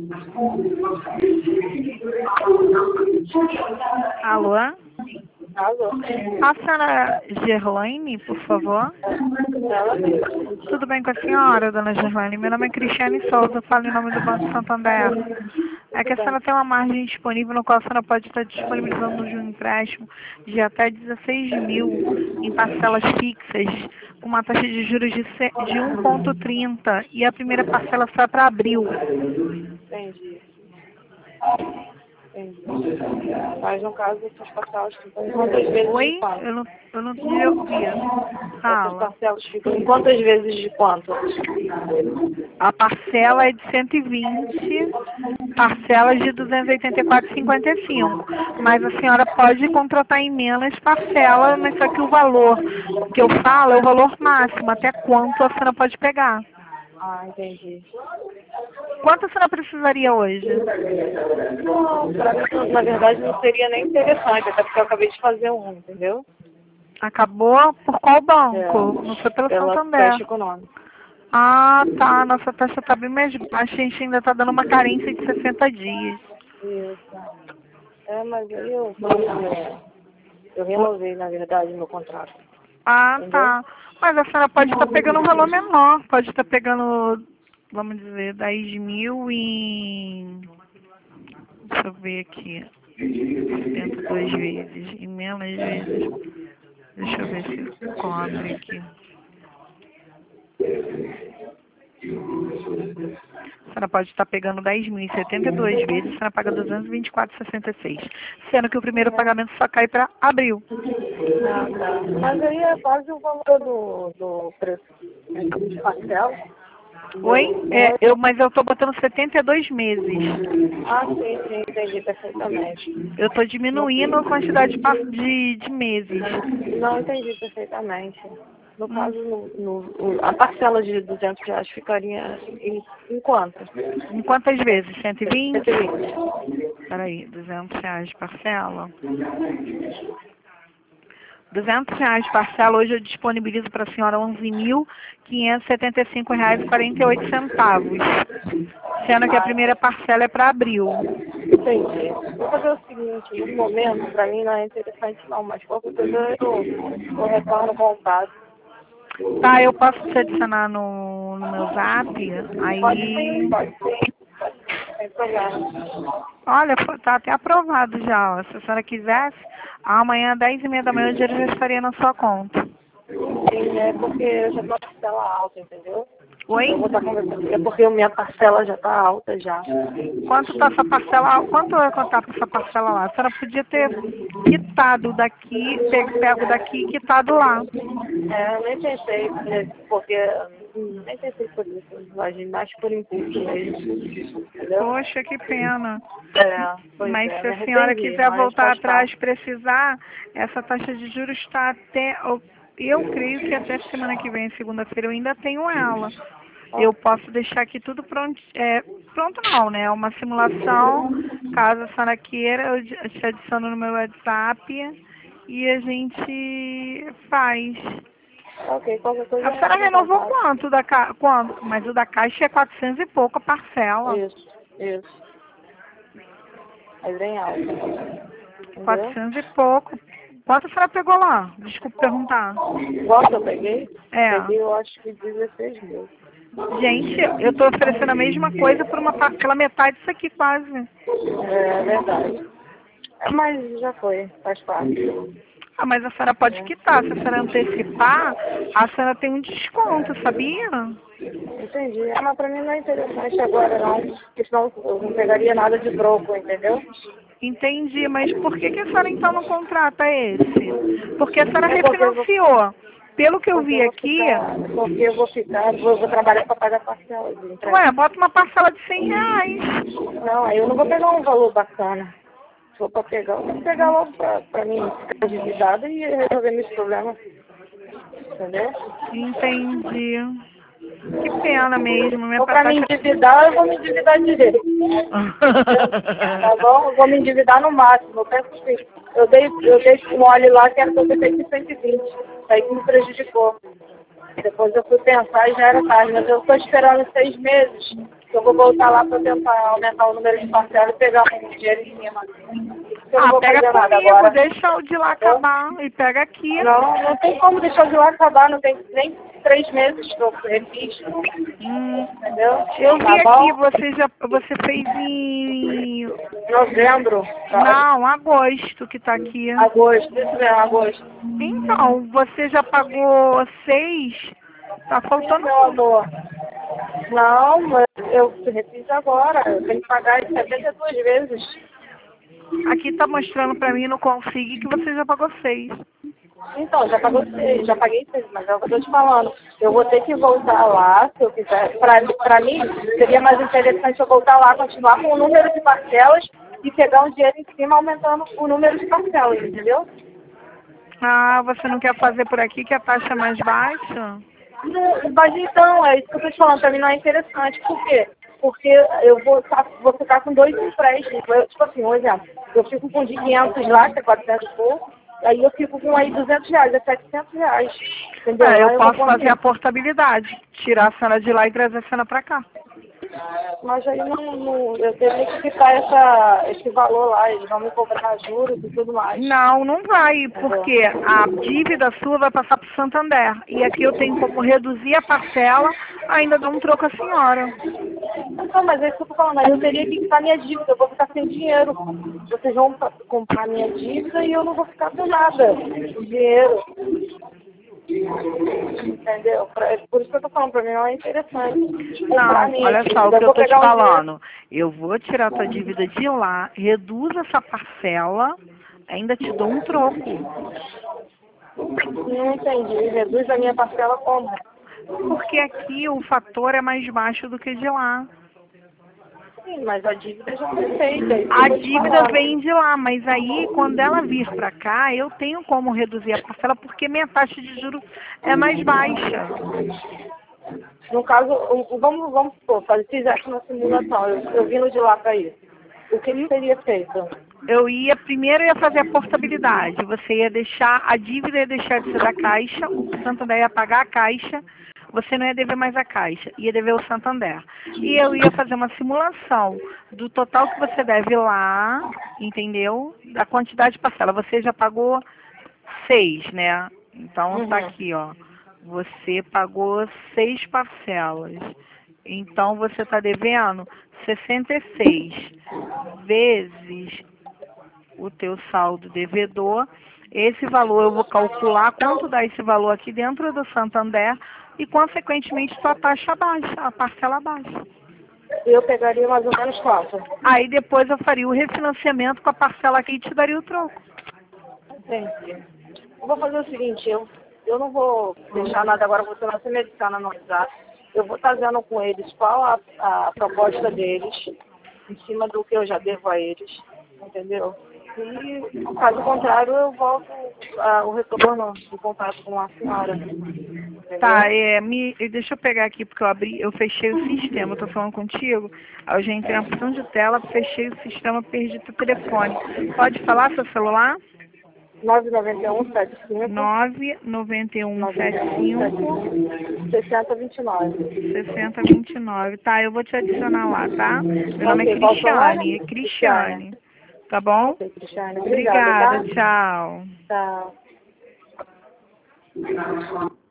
Alô? Alô? A senhora Gerlaine, por favor? Ela? Tudo bem com a senhora, dona Gerlaine? Meu nome é Cristiane Souza, falo em nome do Banco Santander. É que a senhora tem uma margem disponível no qual a senhora pode estar disponibilizando de um empréstimo de até 16 mil em parcelas fixas, com uma taxa de juros de 1,30 e a primeira parcela sai para abril. Entendi. Entendi. Mas no caso, essas parcelas ficam em quantas vezes Oi? de quanto? Eu não te ouvi. Essas Fala. parcelas ficam em quantas vezes de quanto? A parcela é de 120, parcelas de 284,55. Mas a senhora pode contratar em menos parcelas, mas só que o valor que eu falo é o valor máximo, até quanto a senhora pode pegar. Ah, entendi. Quanto a senhora precisaria hoje? Não, pra mim, na verdade, não seria nem interessante, até porque eu acabei de fazer um, entendeu? Acabou por qual banco? Não foi pelo Pela Santander. Caixa Econômica. Ah, tá. Nossa taxa está bem mais baixa. A gente ainda está dando uma carência de 60 dias. Isso. É, mas aí eu renovei, na verdade, meu contrato. Ah, Entendeu? tá. Mas a senhora pode estar pegando um valor menor. Pode estar pegando, vamos dizer, 10 mil em... Deixa eu ver aqui. 72 vezes. Em menos vezes. Deixa eu ver se cobre aqui. A senhora pode estar pegando 10 mil em 72 vezes, a senhora paga 224,66. Sendo que o primeiro pagamento só cai para abril. Ah, tá. Mas aí é quase o valor do preço de parcela. Oi? Mas eu estou botando 72 meses. Ah, sim, sim, entendi perfeitamente. Eu estou diminuindo a quantidade de meses. Não, entendi perfeitamente. No Hum. caso, a parcela de R$ 200 ficaria em quanto? Em quantas vezes? 120? 120. Peraí, R$ 200 de parcela. R$ 200 de parcela, hoje eu disponibilizo para a senhora R$ 11.575,48, sendo que a primeira parcela é para abril. Entendi. Vou fazer o seguinte, no momento, para mim não é interessante não, mas qualquer coisa eu retorno com o prazo. Tá, eu posso te adicionar no meu zap, Pode aí... sim, pode sim. Sem problema. Olha, tá até aprovado já, ó. Se a senhora quisesse, amanhã, 10h30 da manhã, o dinheiro já estaria na sua conta. Sim, é porque eu já tô com a parcela alta, entendeu? Oi? Eu vou estar conversando. É porque a minha parcela já tá alta já. Quanto tá essa parcela? Quanto é que tá essa parcela lá? A senhora podia ter quitado daqui, pego daqui e quitado lá. É, eu nem pensei, porque nem pensei por isso, mas mais por impulso mesmo. Entendeu? Poxa, que pena. É, pois Mas é, se me a senhora arrependi, quiser mas voltar faz atrás, parte. precisar, essa taxa de juros está até... Eu creio que até semana que vem, segunda-feira, eu ainda tenho ela. Eu posso deixar aqui tudo pronto. Pronto não, né? É uma simulação. Caso a senhora queira, eu te adiciono no meu WhatsApp e a gente faz. Ok, qualquer coisa A eu senhora entro em renovou contato. quanto quando? Mas o da Caixa é 400 e pouco a parcela. Isso, isso. É bem alto. Entendeu? 400 e pouco. Quanto a senhora pegou lá? Desculpa perguntar. Quanto eu peguei? É. Peguei, eu acho que 16 mil. Gente, eu tô oferecendo a mesma coisa por pela metade disso aqui quase. É verdade. É, mas já foi, faz parte. Ah, mas a senhora pode quitar. Se a senhora antecipar, a senhora tem um desconto, sabia? Entendi. É, mas pra mim não é interessante agora não, porque senão eu não pegaria nada de troco, entendeu? Entendi, mas por que a senhora então não contrata esse? Porque a senhora É porque eu vou, refinanciou. Pelo que eu porque vi eu vou aqui, ficar, porque eu vou ficar, vou trabalhar para pagar parcela de ué, empréstimo. bota uma parcela de R$ 100. Não, aí eu não vou pegar um valor bacana. Se for para pegar, eu vou pegar logo pra mim ficar endividada e resolver meus problemas. Entendeu? Entendi. Que pena mesmo, minha Ou para me taxa... endividar, eu vou me endividar direito. Entendeu? Tá bom? Eu vou me endividar no máximo. Eu penso assim, eu dei mole lá que era pra eu ter feito 120. Aí que me prejudicou. Depois eu fui pensar e já era tarde, mas eu estou esperando 6 meses, que eu vou voltar lá para tentar aumentar o número de parcelas e pegar um dinheiro em cima. Eu não vou Pega fazer nada comigo, agora. deixa o de lá Entendeu? acabar e pega aqui. Não, não tem como deixar de lá acabar, não tem nem 3 meses que eu refiz. Hum, Entendeu? eu Tá vi aqui, bom? você fez em, Novembro, tá? não, agosto que tá aqui. Agosto, isso mesmo, agosto. Então, você já pagou 6, tá Sim, faltando meu um. amor. Não, mas eu refiz agora. Eu tenho que pagar em 72 vezes. Aqui tá mostrando pra mim no Config que você já pagou 6. Então, já pagou 6, já paguei 6, mas é o que eu tô te falando. Eu vou ter que voltar lá, se eu quiser. Pra mim, seria mais interessante eu voltar lá, continuar com o número de parcelas e pegar um dinheiro em cima, aumentando o número de parcelas, entendeu? Ah, você não quer fazer por aqui que a taxa é mais baixa? Não, mas então, é isso que eu tô te falando, pra mim não é interessante. Por quê? Porque eu vou ficar com 2 empréstimos. Tipo assim, um exemplo. Eu fico com de 500 lá, que é 400 e pouco, aí eu fico com aí R$ 200, é R$ 700. Entendeu? É, eu Aí eu não posso fazer a consigo. portabilidade, tirar a cena de lá e trazer a cena pra cá. Mas aí eu teria que quitar esse valor lá, eles vão me cobrar juros e tudo mais. Não, não vai, Entendeu? porque a dívida sua vai passar para o Santander. E aqui eu tenho como reduzir a parcela, ainda dou um troco à senhora. Não, mas é isso que eu tô falando, aí eu teria que quitar minha dívida, eu vou ficar sem dinheiro. Vocês vão comprar minha dívida e eu não vou ficar com nada. Dinheiro. Entendeu? Por isso que eu tô falando, pra mim não é interessante comprar Não, minha olha só o dívida. Eu que eu vou tô te pegar um dinheiro. falando. Eu vou tirar tua dívida de lá, reduzo essa parcela, ainda te dou um troco. Não entendi. Reduz a minha parcela como? Porque aqui o fator é mais baixo do que de lá. Sim, mas a dívida já foi feita, é isso que eu A tô te dívida falando. vem de lá, mas aí quando ela vir para cá, eu tenho como reduzir a parcela porque minha taxa de juros é mais baixa. No caso, vamos supor, fizesse uma simulação, eu vindo de lá para isso. O que Hum? seria feito? Eu ia primeiro ia fazer a portabilidade. Você ia deixar, a dívida ia deixar de ser da Caixa, o Santander ia pagar a Caixa, você não ia dever mais a Caixa, ia dever o Santander. E eu ia fazer uma simulação do total que você deve lá, entendeu? Da quantidade de parcela. Você já pagou 6, né? Então tá Uhum. aqui, ó. Você pagou 6 parcelas. Então você está devendo 66 vezes o teu saldo devedor. Esse valor eu vou calcular quanto dá esse valor aqui dentro do Santander e, consequentemente, sua taxa baixa, a parcela baixa. Eu pegaria mais ou menos quanto? Aí depois eu faria o refinanciamento com a parcela aqui e te daria o troco. Entendi. Eu vou fazer o seguinte, eu não vou deixar nada agora, vou ter você me adiciona no WhatsApp. Eu vou estar vendo com eles qual a proposta deles, em cima do que eu já devo a eles, entendeu? E, caso contrário, eu volto o retorno do contato com a senhora, entendeu? Tá, deixa eu pegar aqui, porque eu fechei o sistema, eu tô falando contigo, aí eu já entrei na opção de tela, fechei o sistema, perdi teu telefone. Pode falar seu celular? 99175 99175 6029. 6029. Tá, eu vou te adicionar lá, tá? Meu nome é Ok, qual o seu Cristiane, nome? Cristiane. Cristiane. Tá bom? Ok, Cristiane. Obrigada, Obrigada, tá? tchau. Tchau.